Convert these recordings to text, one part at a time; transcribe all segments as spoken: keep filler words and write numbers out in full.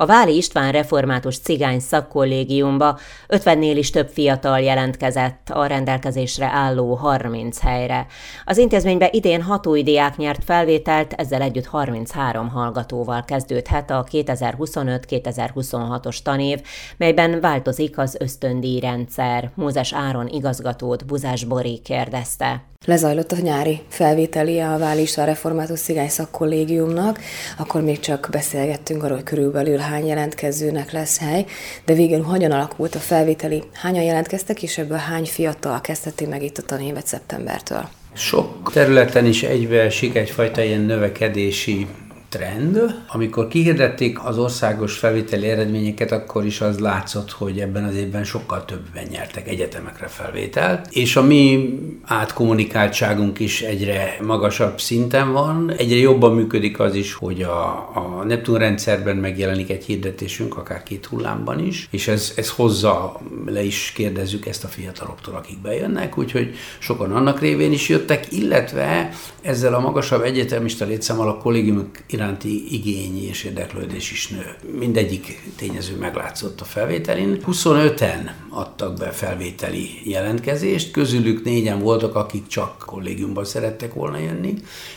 A Váli István Református Cigány Szakkollégiumba ötvennél is több fiatal jelentkezett a rendelkezésre álló harminc helyre. Az intézménybe idén hat új diák nyert felvételt, ezzel együtt harminchárom hallgatóval kezdődhet a kétezer-huszonöt kétezer-huszonhatos tanév, melyben változik az ösztöndíjrendszer. Mózes Áron igazgatót Buzás Bori kérdezte. Lezajlott a nyári felvételie a Váli István Református Cigány Szakkollégiumnak, akkor még csak beszélgettünk arról, hogy körülbelül hány jelentkezőnek lesz hely, de végül hogyan alakult a felvételi, hányan jelentkeztek, és ebből hány fiatal kezdheti meg itt a tanévet szeptembertől? Sok területen is egybeesik egyfajta ilyen növekedési trend. Amikor kihirdették az országos felvételi eredményeket, akkor is az látszott, hogy ebben az évben sokkal többen nyertek egyetemekre felvételt, és a mi átkommunikáltságunk is egyre magasabb szinten van. Egyre jobban működik az is, hogy a, a Neptun rendszerben megjelenik egy hirdetésünk, akár két hullámban is, és ez, ez hozza, le is kérdezzük ezt a fiataloktól, akik bejönnek, úgyhogy sokan annak révén is jöttek, illetve ezzel a magasabb egyetemista létszámmal a kollégiumok iránti igény és érdeklődés is nő. Mindegyik tényező meglátszott a felvételin. huszonöten adtak be felvételi jelentkezést, közülük négyen voltak, akik csak kollégiumban szerettek volna jönni,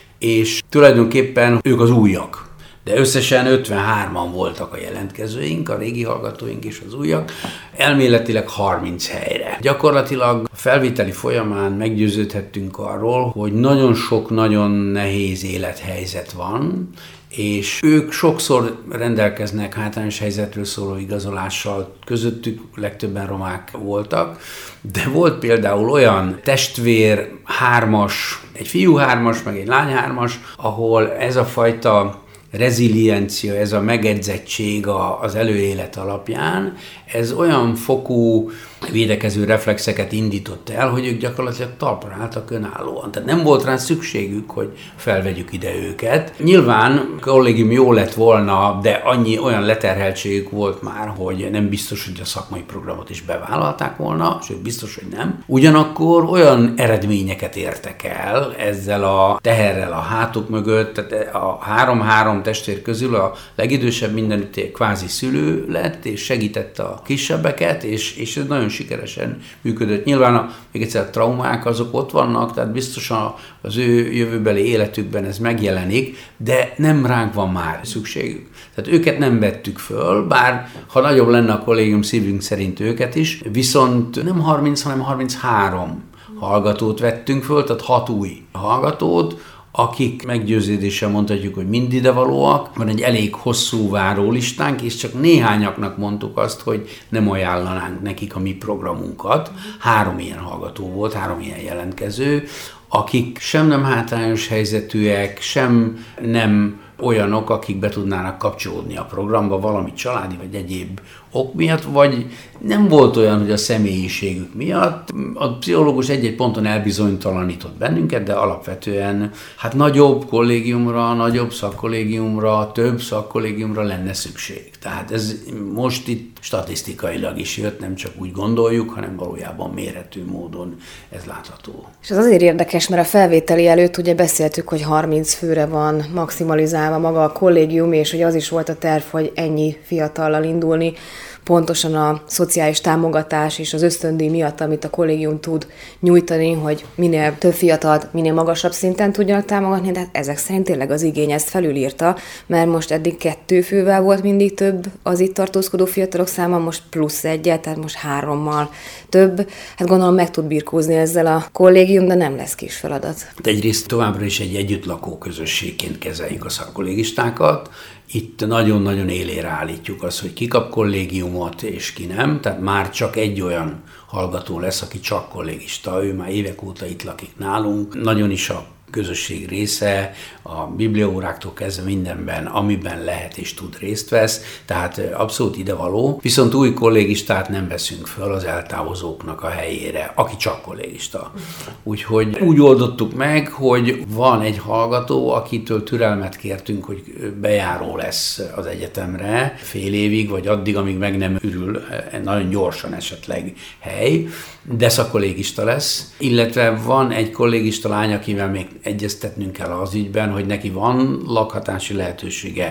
és tulajdonképpen ők az újak. De összesen ötvenhárman voltak a jelentkezőink, a régi hallgatóink és az újak, elméletileg harminc helyre. Gyakorlatilag a felvételi folyamán meggyőződhettünk arról, hogy nagyon sok nagyon nehéz élethelyzet van, és ők sokszor rendelkeznek hátrányos helyzetről szóló igazolással, közöttük legtöbben romák voltak, de volt például olyan testvér hármas, egy fiú hármas, meg egy lány hármas, ahol ez a fajta reziliencia, ez a megedzettség az előélet alapján, ez olyan fokú védekező reflexeket indított el, hogy ők gyakorlatilag talpra álltak önállóan. Tehát nem volt rá szükségük, hogy felvegyük ide őket. Nyilván kollégium jó lett volna, de annyi olyan leterheltségük volt már, hogy nem biztos, hogy a szakmai programot is bevállalták volna, sőt biztos, hogy nem. Ugyanakkor olyan eredményeket értek el ezzel a teherrel a hátuk mögött, tehát a három-három testvér közül a legidősebb mindenütt kvázi szülő lett, és segítette a kisebbeket, és, és ez nagyon sikeresen működött. Nyilván a, még egyszer a traumák azok ott vannak, tehát biztosan az ő jövőbeli életükben ez megjelenik, de nem ránk van már szükségük. Tehát őket nem vettük föl, bár ha nagyobb lenne a kollégium szívünk szerint őket is, viszont nem harminc, hanem harminchárom hallgatót vettünk föl, tehát hat új hallgatót, akik meggyőződéssel mondhatjuk, hogy mind idevalóak. Van egy elég hosszú várólistánk, és csak néhányaknak mondtuk azt, hogy nem ajánlanánk nekik a mi programunkat. Három ilyen hallgató volt, három ilyen jelentkező, akik sem nem hátrányos helyzetűek, sem nem olyanok, akik be tudnának kapcsolódni a programba valami családi vagy egyéb ok miatt, vagy nem volt olyan, hogy a személyiségük miatt. A pszichológus egy-egy ponton elbizonytalanított bennünket, de alapvetően hát nagyobb kollégiumra, nagyobb szakkollégiumra, több szakkollégiumra lenne szükség. Tehát ez most itt statisztikailag is jött, nem csak úgy gondoljuk, hanem valójában mérhető módon ez látható. És ez azért érdekes, mert a felvételi előtt ugye beszéltük, hogy harminc főre van maximalizálva maga a kollégium, és hogy az is volt a terv, hogy ennyi fiatallal indulni, pontosan a szociális támogatás és az ösztöndíj miatt, amit a kollégium tud nyújtani, hogy minél több fiatalt, minél magasabb szinten tudjanak támogatni, de ezek szerint tényleg az igény ezt felülírta, mert most eddig kettő fővel volt mindig több az itt tartózkodó fiatalok száma, most plusz egyet, tehát most hárommal több. Hát gondolom meg tud birkózni ezzel a kollégium, de nem lesz kis feladat. Egyrészt továbbra is egy együttlakó közösségként kezeljük a szakkollégistákat. Itt nagyon-nagyon élére állítjuk azt, hogy ki kap kollégiumot és ki nem, tehát már csak egy olyan hallgató lesz, aki csak kollégista, ő már évek óta itt lakik nálunk, nagyon is a közösség része, a bibliaóráktól kezdve mindenben, amiben lehet és tud részt vesz, tehát abszolút idevaló. Viszont új kollégistát nem veszünk föl az eltávozóknak a helyére, aki csak kollégista. Úgyhogy úgy oldottuk meg, hogy van egy hallgató, akitől türelmet kértünk, hogy bejáró lesz az egyetemre fél évig, vagy addig, amíg meg nem ürül nagyon gyorsan esetleg hely, de szakkollégista lesz. Illetve van egy kollégista lány, akivel még egyeztetnünk kell az ügyben, hogy neki van lakhatási lehetősége,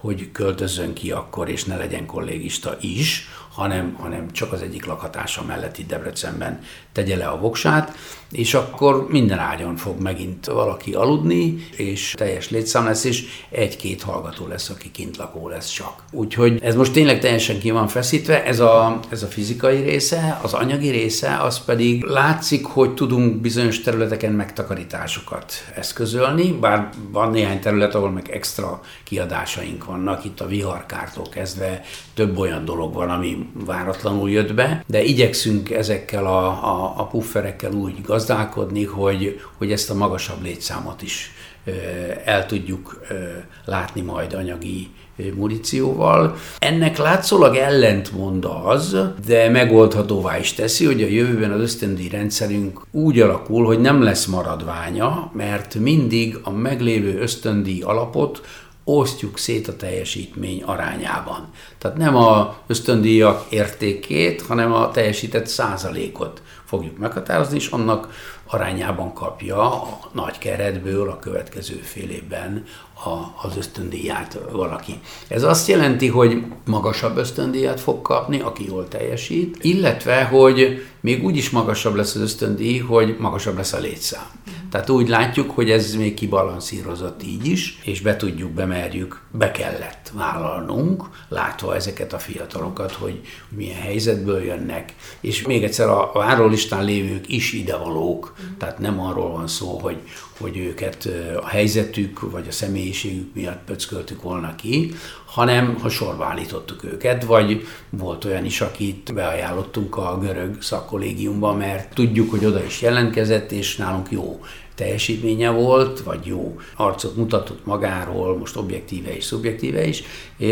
hogy költözzön ki akkor, és ne legyen kollégista is, hanem, hanem csak az egyik lakhatása mellett itt Debrecenben tegye le a voksát, és akkor minden ágyon fog megint valaki aludni, és teljes létszám lesz, és egy-két hallgató lesz, aki kint lakó lesz csak. Úgyhogy ez most tényleg teljesen ki van feszítve, ez a, ez a fizikai része, az anyagi része, az pedig látszik, hogy tudunk bizonyos területeken megtakarításokat eszközölni, bár van néhány terület, ahol meg extra kiadásaink vannak, itt a viharkártól kezdve több olyan dolog van, ami váratlanul jött be, de igyekszünk ezekkel a, a, a pufferekkel úgy gazdálkodni, hogy, hogy ezt a magasabb létszámot is ö, el tudjuk ö, látni majd anyagi munícióval. Ennek látszólag ellentmond az, de megoldhatóvá is teszi, hogy a jövőben az ösztöndíj rendszerünk úgy alakul, hogy nem lesz maradványa, mert mindig a meglévő ösztöndíj alapot osztjuk szét a teljesítmény arányában. Tehát nem az ösztöndíjak értékét, hanem a teljesített százalékot fogjuk meghatározni, és annak arányában kapja a nagy keretből a következő fél évben a, az ösztöndíját valaki. Ez azt jelenti, hogy magasabb ösztöndíjat fog kapni, aki jól teljesít, illetve, hogy még úgy is magasabb lesz az ösztöndíj, hogy magasabb lesz a létszám. Tehát úgy látjuk, hogy ez még kibalanszírozott így is, és be tudjuk, bemerjük, be kellett vállalnunk, látva ezeket a fiatalokat, hogy milyen helyzetből jönnek. És még egyszer a várólistán lévők is idevalók, tehát nem arról van szó, hogy, hogy őket a helyzetük vagy a személyiségük miatt pöcköltük volna ki, hanem ha sorba állítottuk őket, vagy volt olyan is, akit beajánlottunk a görög szakkollégiumba, mert tudjuk, hogy oda is jelentkezett, és nálunk jó teljesítménye volt, vagy jó arcot mutatott magáról, most objektíve és szubjektíve is,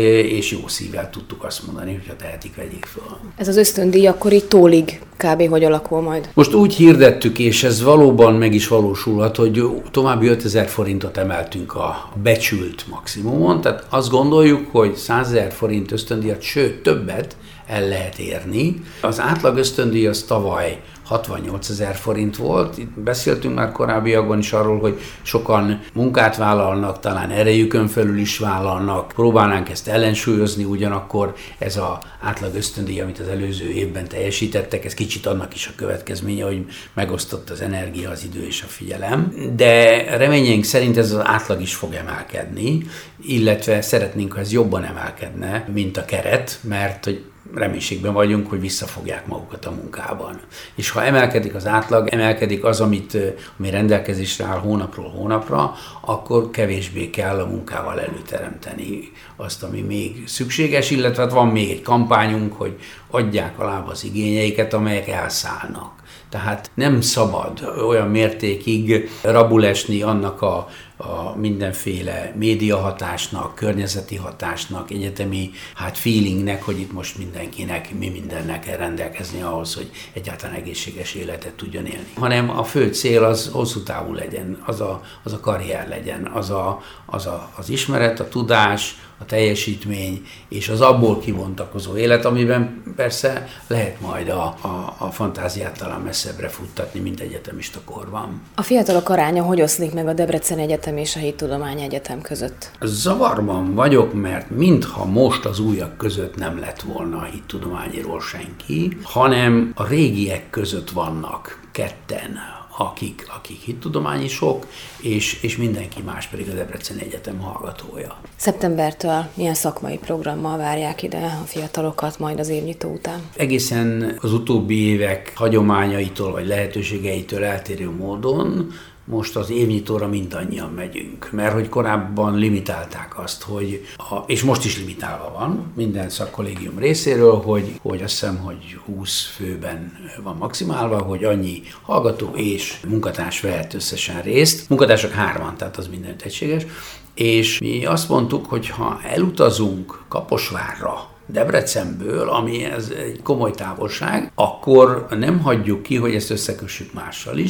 és jó szívvel tudtuk azt mondani, hogy ha tehetik, vegyék föl. Ez az ösztöndíj akkor így tólig kb. Hogy alakul majd? Most úgy hirdettük, és ez valóban meg is valósulhat, hogy további ötezer forintot emeltünk a becsült maximumon, tehát azt gondoljuk, hogy százezer forint ösztöndíjat, sőt többet el lehet érni. Az átlag ösztöndíj az tavaly hatvannyolcezer forint volt. Itt beszéltünk már korábbiakban is arról, hogy sokan munkát vállalnak, talán erejükön felül is vállalnak. Próbálnánk ezt ellensúlyozni, ugyanakkor ez az átlag ösztöndíj, amit az előző évben teljesítettek, ez kicsit annak is a következménye, hogy megosztott az energia, az idő és a figyelem. De reményeink szerint ez az átlag is fog emelkedni, illetve szeretnénk, ha ez jobban emelkedne, mint a keret, mert hogy reménységben vagyunk, hogy visszafogják magukat a munkában. És ha emelkedik az átlag, emelkedik az, amit, ami rendelkezésre áll hónapról hónapra, akkor kevésbé kell a munkával előteremteni azt, ami még szükséges, illetve van még egy kampányunk, hogy adják alább az igényeiket, amelyek elszállnak. Tehát nem szabad olyan mértékig rabulesni annak a, a mindenféle médiahatásnak, környezeti hatásnak, egyetemi hát feelingnek, hogy itt most mindenkinek mi mindennek kell rendelkezni ahhoz, hogy egyáltalán egészséges életet tudjon élni. Hanem a fő cél az hosszú távú legyen, az a, az a karrier legyen, az, a, az, a, az ismeret, a tudás, a teljesítmény és az abból kibontakozó élet, amiben persze lehet majd a, a, a fantáziát talán messzebbre futtatni, mint egyetemista korban. A fiatalok aránya hogy oszlik meg a Debreceni Egyetem és a Hittudományi Egyetem között? Zavarban vagyok, mert mintha most az újak között nem lett volna a hittudományiról senki, hanem a régiek között vannak ketten, akik, akik hittudományisok, és, és mindenki más pedig a Debreceni Egyetem hallgatója. Szeptembertől milyen szakmai programmal várják ide a fiatalokat majd az évnyitó után? Egészen az utóbbi évek hagyományaitól vagy lehetőségeitől eltérő módon most az évnyitóra mindannyian megyünk, mert hogy korábban limitálták azt, hogy, a, és most is limitálva van minden szakkollégium részéről, hogy, hogy azt hiszem, hogy húsz főben van maximálva, hogy annyi hallgató és munkatárs vehet összesen részt. Munkatársak hárman, tehát az mindent egységes. És mi azt mondtuk, hogy ha elutazunk Kaposvárra, Debrecenből, ami ez egy komoly távolság, akkor nem hagyjuk ki, hogy ezt összekössük mással is,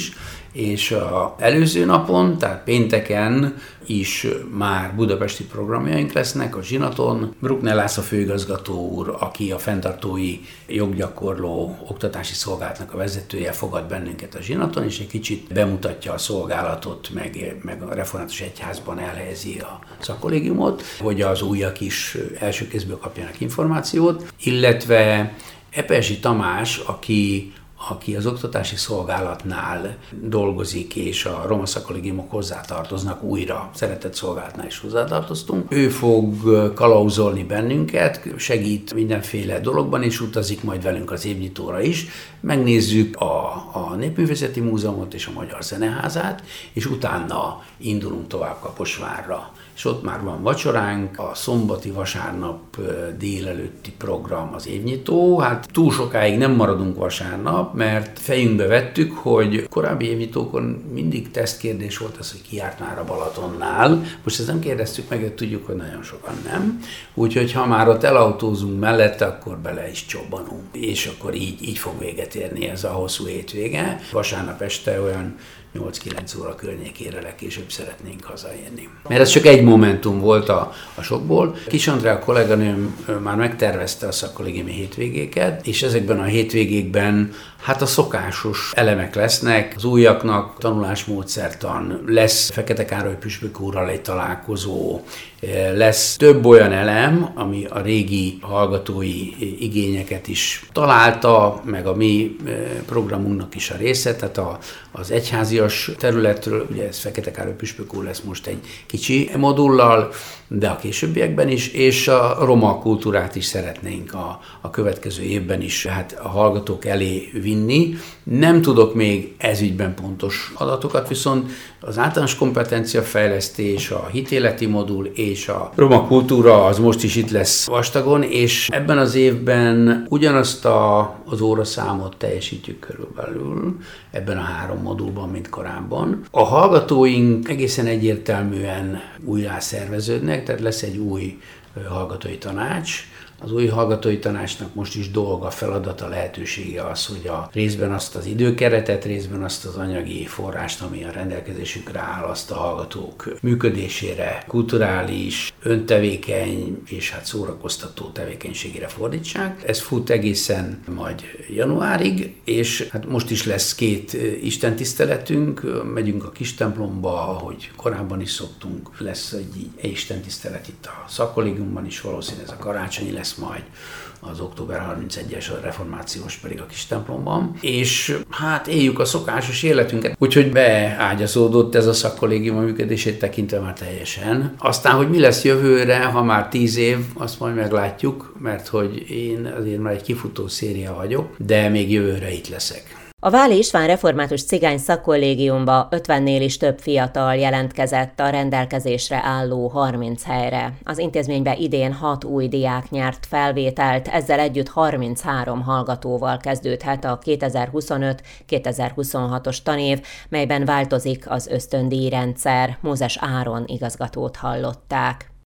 És az előző napon, tehát pénteken is már budapesti programjaink lesznek a Zsinaton. Bruckner László főigazgató úr, aki a fenntartói joggyakorló oktatási szolgálatnak a vezetője, fogad bennünket a Zsinaton, és egy kicsit bemutatja a szolgálatot, meg, meg a református egyházban elhelyezi a szakkollégiumot, hogy az újak is első kézből kapjanak információt, illetve Epesi Tamás, aki aki az oktatási szolgálatnál dolgozik, és a roma szakkollégiumok hozzátartoznak újra, szeretett szolgálatnál is hozzátartoztunk. Ő fog kalauzolni bennünket, segít mindenféle dologban, és utazik majd velünk az évnyitóra is. Megnézzük a, a Népművészeti Múzeumot és a Magyar Zeneházát, és utána indulunk tovább Kaposvárra. És ott már van vacsoránk, a szombati, vasárnap délelőtti program az évnyitó. Hát túl sokáig nem maradunk vasárnap, mert fejünkbe vettük, hogy korábbi évnyitókon mindig tesztkérdés volt az, hogy ki járt már a Balatonnál. Most ezt nem kérdeztük meg, hogy tudjuk, hogy nagyon sokan nem. Úgyhogy ha már ott elautózunk mellette, akkor bele is csobbanunk. És akkor így, így fog véget érni ez a hosszú hétvége. Vasárnap este olyan nyolc-kilenc óra környékére legkésőbb szeretnénk hazaérni. Mert ez csak egy momentum volt a, a sokból. Kis Andrea kolléganőm már megtervezte a szakkollégiumi hétvégéket, és ezekben a hétvégékben hát a szokásos elemek lesznek, az újaknak tanulásmódszertan, lesz Fekete Károly püspök úrral egy találkozó, lesz több olyan elem, ami a régi hallgatói igényeket is találta, meg a mi programunknak is a része, tehát a, az egyházias területről, ugye ez Fekete Károly püspök úr lesz most egy kicsi modullal, de a későbbiekben is, és a roma kultúrát is szeretnénk a, a következő évben is hát a hallgatók elé vinni. Nem tudok még ezügyben pontos adatokat, viszont az általános kompetenciafejlesztés, a hitéleti modul és a roma kultúra az most is itt lesz vastagon, és ebben az évben ugyanazt a, az óraszámot teljesítjük körülbelül ebben a három modulban, mint korábban. A hallgatóink egészen egyértelműen újjá szerveződnek, tehát lesz egy új hallgatói tanács. Az új hallgatói tanácsnak most is dolga, feladata, lehetősége az, hogy a részben azt az időkeretet, részben azt az anyagi forrást, ami a rendelkezésükre áll, azt a hallgatók működésére, kulturális, öntevékeny és hát szórakoztató tevékenységére fordítsák. Ez fut egészen majd januárig, és hát most is lesz két istentiszteletünk, megyünk a kis templomba, ahogy korábban is szoktunk, lesz egy, egy istentisztelet itt a szakkollégiumban is, valószínűleg ez a karácsonyi lesz majd, az október harmincegyes, a reformációs pedig a kis templomban, és hát éljük a szokásos életünket, úgyhogy beágyazódott ez a szakkollégium a működését tekintve már teljesen. Aztán, hogy mi lesz jövőre, ha már tíz év, azt majd meglátjuk, mert hogy én azért már egy kifutó széria vagyok, de még jövőre itt leszek. A Váli István Református Cigány Szakkollégiumba ötvennél is több fiatal jelentkezett a rendelkezésre álló harminc helyre. Az intézménybe idén hat új diák nyert felvételt, ezzel együtt harminchárom hallgatóval kezdődhet a kétezer-huszonöt kétezer-huszonhatos tanév, melyben változik az ösztöndíjrendszer. Mózes Áron igazgatót hallották.